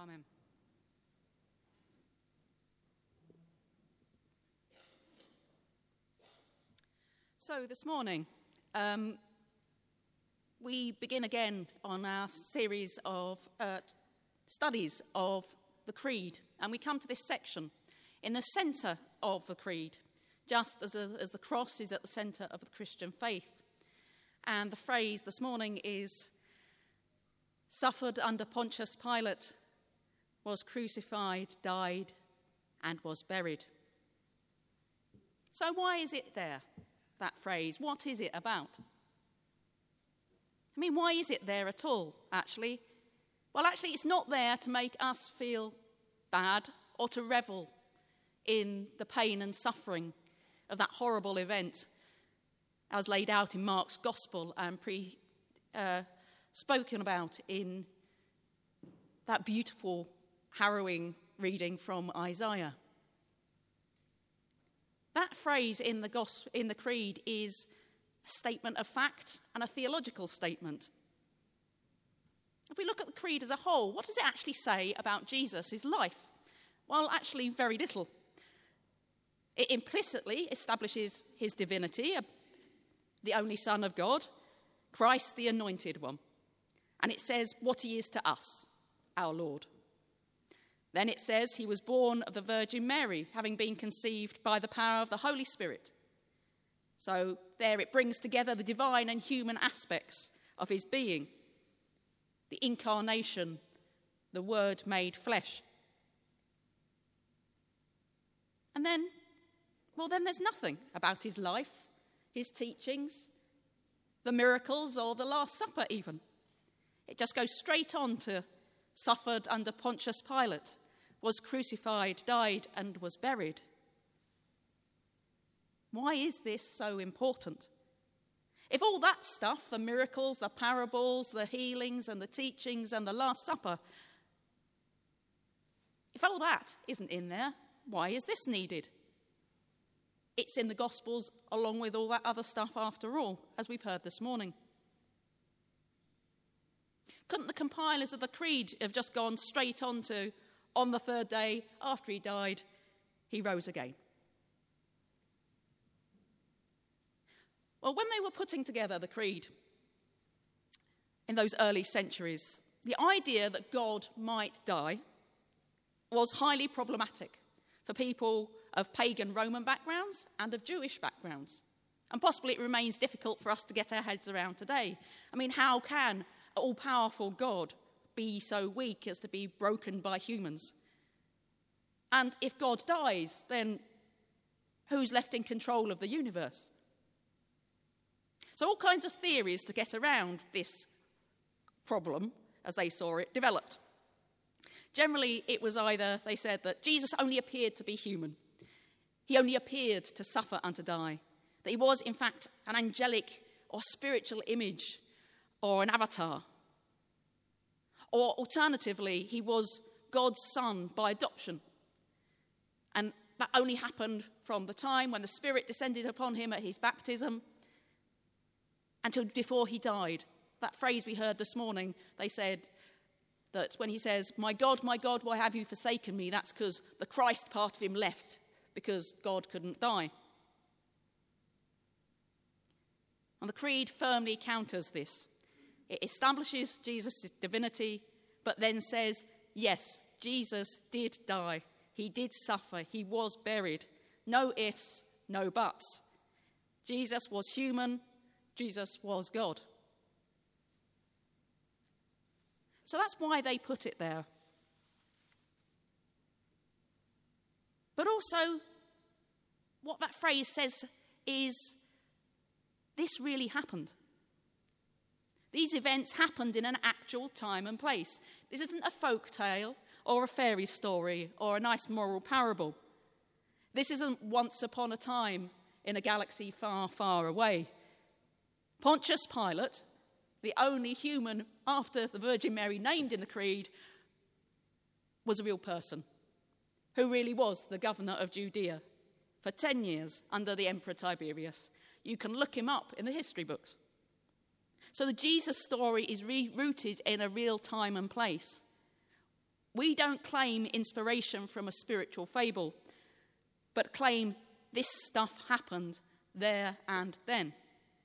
Amen. So this morning, we begin again on our series of studies of the Creed, and we come to this section in the centre of the Creed, just as the cross is at the centre of the Christian faith. And the phrase this morning is, suffered under Pontius Pilate, was crucified, died, and was buried. So why is it there, that phrase? What is it about? I mean, why is it there at all, actually? Well, actually, it's not there to make us feel bad or to revel in the pain and suffering of that horrible event as laid out in Mark's Gospel and spoken about in that beautiful, harrowing reading from Isaiah. That phrase in the Creed is a statement of fact and a theological statement. If we look at the Creed as a whole, what does it actually say about Jesus' life? Well, actually, very little. It implicitly establishes his divinity, the only Son of God, Christ the Anointed One. And it says what he is to us, our Lord. Then it says he was born of the Virgin Mary, having been conceived by the power of the Holy Spirit. So there it brings together the divine and human aspects of his being, the incarnation, the Word made flesh. And then there's nothing about his life, his teachings, the miracles, or the Last Supper even. It just goes straight on to suffered under Pontius Pilate, was crucified, died, and was buried. Why is this so important? If all that stuff, the miracles, the parables, the healings, and the teachings, and the Last Supper, if all that isn't in there, why is this needed? It's in the Gospels along with all that other stuff after all, as we've heard this morning. Couldn't the compilers of the Creed have just gone straight on to, on the third day after he died, he rose again? Well, when they were putting together the Creed in those early centuries, the idea that God might die was highly problematic for people of pagan Roman backgrounds and of Jewish backgrounds. And possibly it remains difficult for us to get our heads around today. I mean, how can an all-powerful God be so weak as to be broken by humans? And if God dies, then who's left in control of the universe? So all kinds of theories to get around this problem, as they saw it, developed. Generally, it was either, they said, that Jesus only appeared to be human. He only appeared to suffer and to die. That he was, in fact, an angelic or spiritual image or an avatar. Or alternatively, he was God's son by adoption. And that only happened from the time when the Spirit descended upon him at his baptism until before he died. That phrase we heard this morning, they said that when he says, my God, why have you forsaken me? That's because the Christ part of him left, because God couldn't die. And the Creed firmly counters this. It establishes Jesus' divinity, but then says, yes, Jesus did die. He did suffer. He was buried. No ifs, no buts. Jesus was human. Jesus was God. So that's why they put it there. But also, what that phrase says is, this really happened. These events happened in an actual time and place. This isn't a folk tale or a fairy story or a nice moral parable. This isn't once upon a time in a galaxy far, far away. Pontius Pilate, the only human after the Virgin Mary named in the Creed, was a real person who really was the governor of Judea for 10 years under the Emperor Tiberius. You can look him up in the history books. So the Jesus story is rooted in a real time and place. We don't claim inspiration from a spiritual fable, but claim this stuff happened there and then.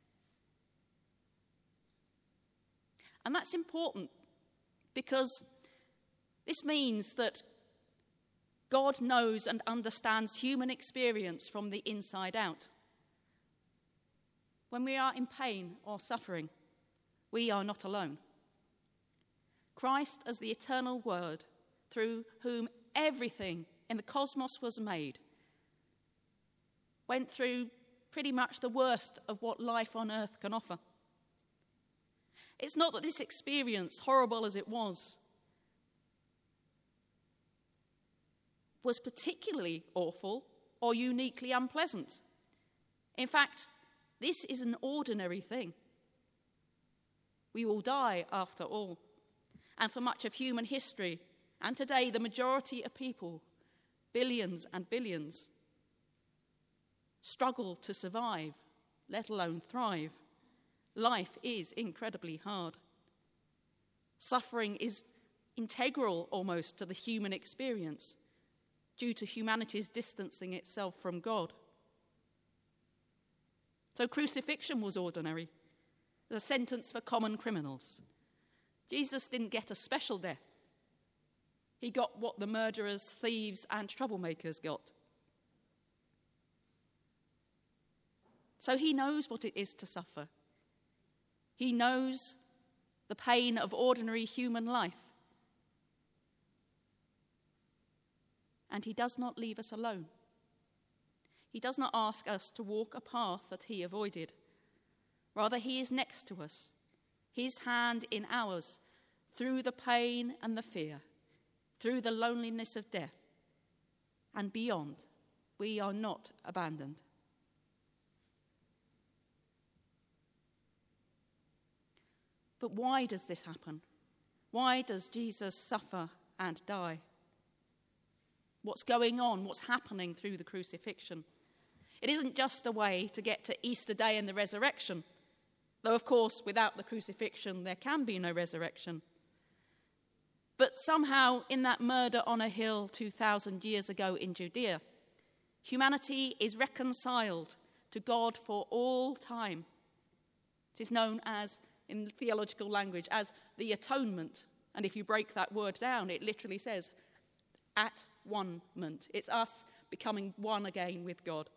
And that's important because this means that God knows and understands human experience from the inside out. When we are in pain or suffering, we are not alone. Christ, as the eternal Word, through whom everything in the cosmos was made, went through pretty much the worst of what life on earth can offer. It's not that this experience, horrible as it was particularly awful or uniquely unpleasant. In fact, this is an ordinary thing. We will die after all. And for much of human history, and today the majority of people, billions and billions, struggle to survive, let alone thrive. Life is incredibly hard. Suffering is integral almost to the human experience due to humanity's distancing itself from God. So crucifixion was ordinary, the sentence for common criminals. Jesus didn't get a special death. He got what the murderers, thieves, and troublemakers got. So he knows what it is to suffer. He knows the pain of ordinary human life. And he does not leave us alone. He does not ask us to walk a path that he avoided. Rather, he is next to us, his hand in ours, through the pain and the fear, through the loneliness of death, and beyond. We are not abandoned. But why does this happen? Why does Jesus suffer and die? What's going on? What's happening through the crucifixion? It isn't just a way to get to Easter Day and the resurrection, though, of course, without the crucifixion, there can be no resurrection. But somehow, in that murder on a hill 2,000 years ago in Judea, humanity is reconciled to God for all time. It is known as, in theological language, as the atonement. And if you break that word down, it literally says, at one-ment. It's us becoming one again with God.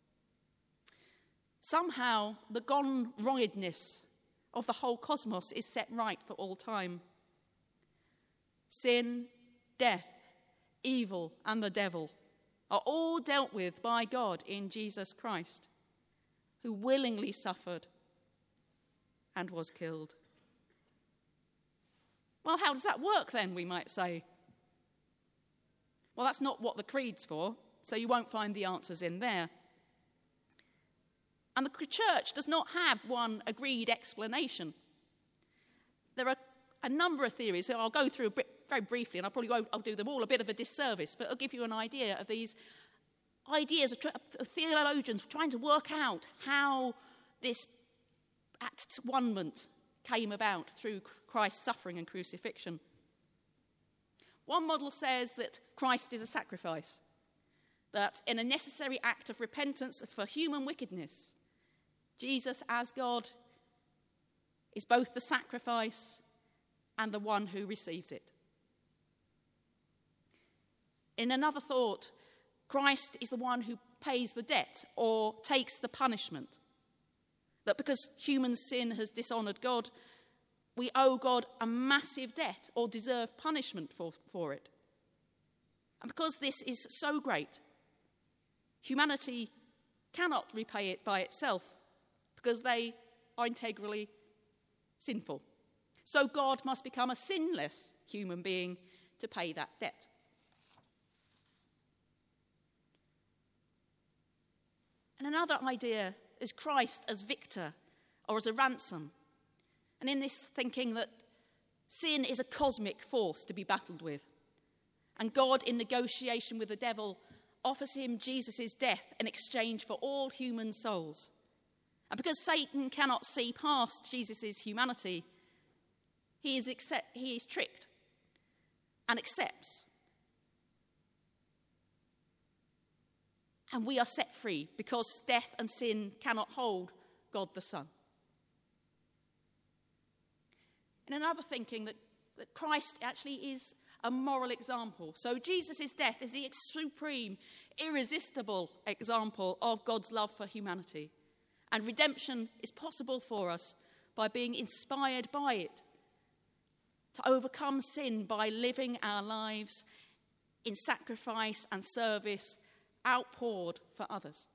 Somehow, the gone wrongedness of the whole cosmos is set right for all time. Sin, death, evil, and the devil are all dealt with by God in Jesus Christ, who willingly suffered and was killed. Well, how does that work then, we might say? Well, that's not what the creed's for, so you won't find the answers in there. And the church does not have one agreed explanation. There are a number of theories, so I'll go through very briefly, and I'll do them all a bit of a disservice, but I'll give you an idea of these ideas of theologians trying to work out how this at-one-ment came about through Christ's suffering and crucifixion. One model says that Christ is a sacrifice, that in a necessary act of repentance for human wickedness, Jesus, as God, is both the sacrifice and the one who receives it. In another thought, Christ is the one who pays the debt or takes the punishment. That because human sin has dishonoured God, we owe God a massive debt or deserve punishment for it. And because this is so great, humanity cannot repay it by itself because they are integrally sinful. So God must become a sinless human being to pay that debt. And another idea is Christ as victor or as a ransom. And in this thinking that sin is a cosmic force to be battled with. And God, in negotiation with the devil, offers him Jesus' death in exchange for all human souls. And because Satan cannot see past Jesus' humanity, he is tricked. and accepts. And we are set free because death and sin cannot hold God the Son. And another thinking that Christ actually is a moral example. So Jesus' death is the supreme, irresistible example of God's love for humanity. And redemption is possible for us by being inspired by it, to overcome sin by living our lives in sacrifice and service outpoured for others.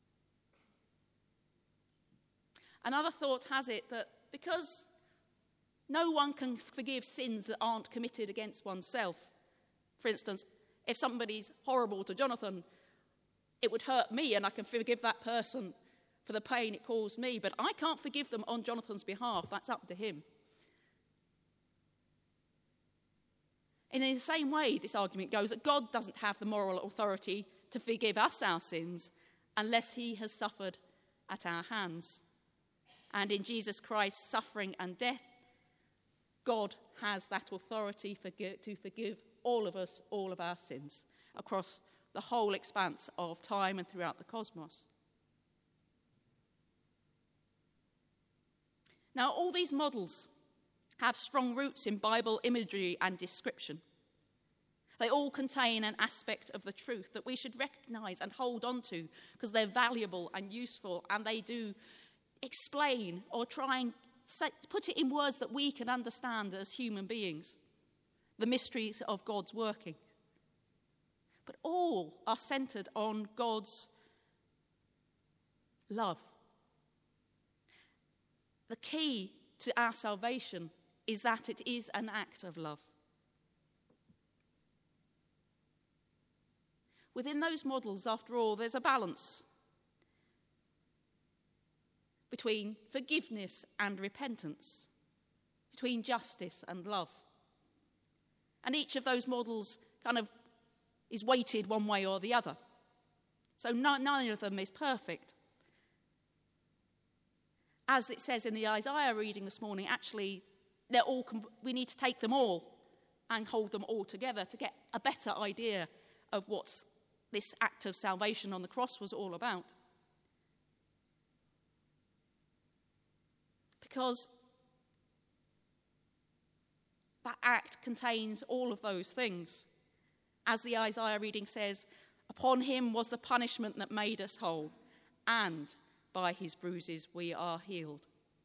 Another thought has it that because no one can forgive sins that aren't committed against oneself. For instance, if somebody's horrible to Jonathan, it would hurt me and I can forgive that person for the pain it caused me, but I can't forgive them on Jonathan's behalf. That's up to him. And in the same way, this argument goes that God doesn't have the moral authority to forgive us our sins unless he has suffered at our hands. And in Jesus Christ's suffering and death, God has that authority to forgive all of us, all of our sins, across the whole expanse of time and throughout the cosmos. Now, all these models have strong roots in Bible imagery and description. They all contain an aspect of the truth that we should recognise and hold on to because they're valuable and useful, and they do explain or try and put it in words that we can understand as human beings, the mysteries of God's working. But all are centred on God's love. The key to our salvation is that it is an act of love. Within those models, after all, there's a balance between forgiveness and repentance, between justice and love. And each of those models kind of is weighted one way or the other. So none of them is perfect. As it says in the Isaiah reading this morning, actually, we need to take them all and hold them all together to get a better idea of what this act of salvation on the cross was all about. Because that act contains all of those things. As the Isaiah reading says, upon him was the punishment that made us whole, and by his bruises we are healed.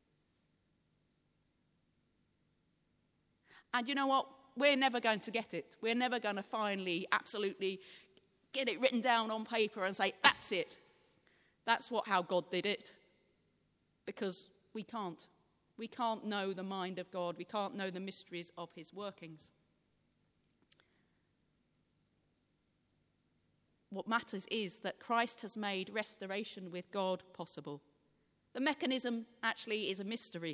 And you know what? We're never going to get it. We're never going to finally, absolutely get it written down on paper and say, that's it. That's how God did it. Because we can't. We can't know the mind of God. We can't know the mysteries of his workings. What matters is that Christ has made restoration with God possible. The mechanism actually is a mystery.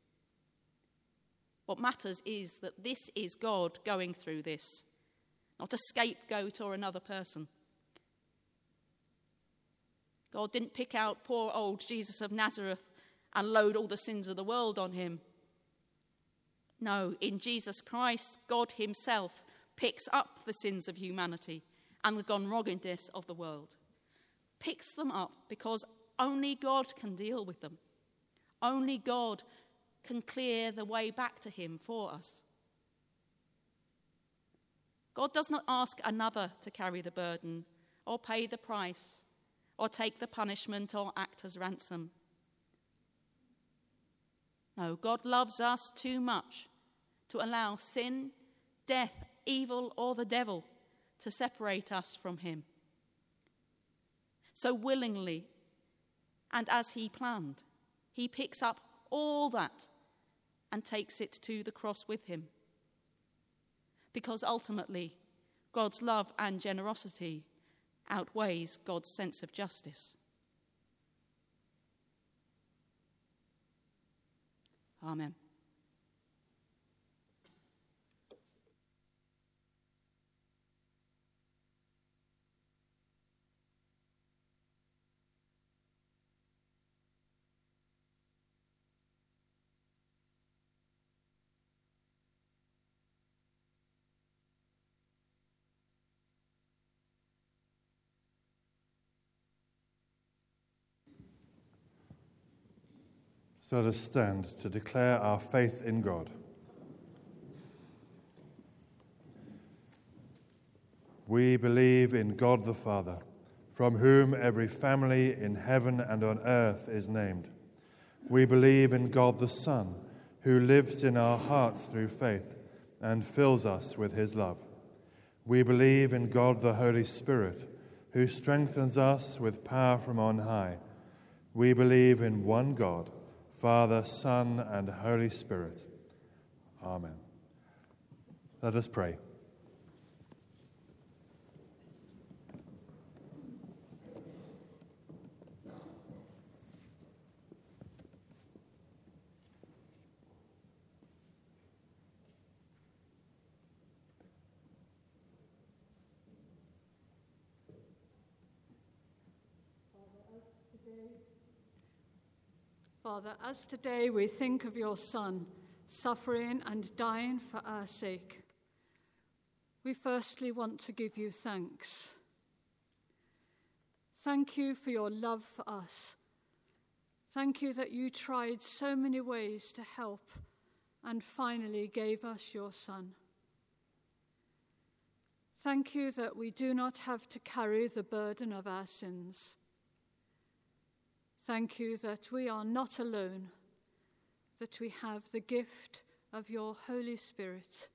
What matters is that this is God going through this, not a scapegoat or another person. God didn't pick out poor old Jesus of Nazareth and load all the sins of the world on him. No, in Jesus Christ, God himself picks up the sins of humanity and the gone-wronginess of the world. Picks them up because only God can deal with them. Only God can clear the way back to him for us. God does not ask another to carry the burden or pay the price or take the punishment or act as ransom. No, God loves us too much to allow sin, death, evil, or the devil to separate us from him. So willingly, and as he planned, he picks up all that and takes it to the cross with him. Because ultimately, God's love and generosity outweighs God's sense of justice. Amen. So let us stand to declare our faith in God. We believe in God the Father, from whom every family in heaven and on earth is named. We believe in God the Son, who lives in our hearts through faith and fills us with his love. We believe in God the Holy Spirit, who strengthens us with power from on high. We believe in one God, Father, Son, and Holy Spirit. Amen. Let us pray. Father, as today we think of your Son, suffering and dying for our sake, we firstly want to give you thanks. Thank you for your love for us. Thank you that you tried so many ways to help and finally gave us your Son. Thank you that we do not have to carry the burden of our sins. Thank you that we are not alone, that we have the gift of your Holy Spirit.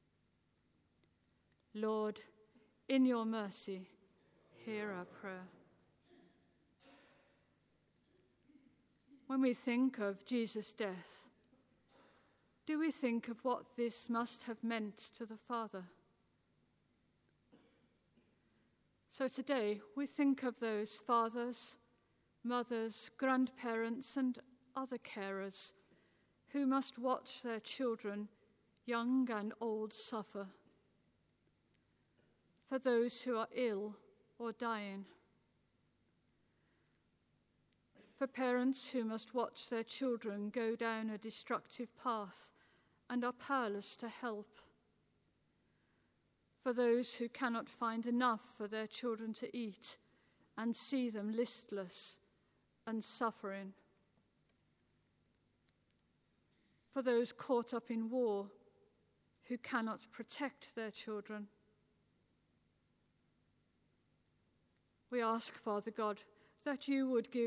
Lord, in your mercy, hear our prayer. When we think of Jesus' death, do we think of what this must have meant to the Father? So today we think of those fathers, mothers, grandparents, and other carers who must watch their children, young and old, suffer. For those who are ill or dying. For parents who must watch their children go down a destructive path and are powerless to help. For those who cannot find enough for their children to eat and see them listless and suffering. For those caught up in war who cannot protect their children. We ask, Father God, that you would give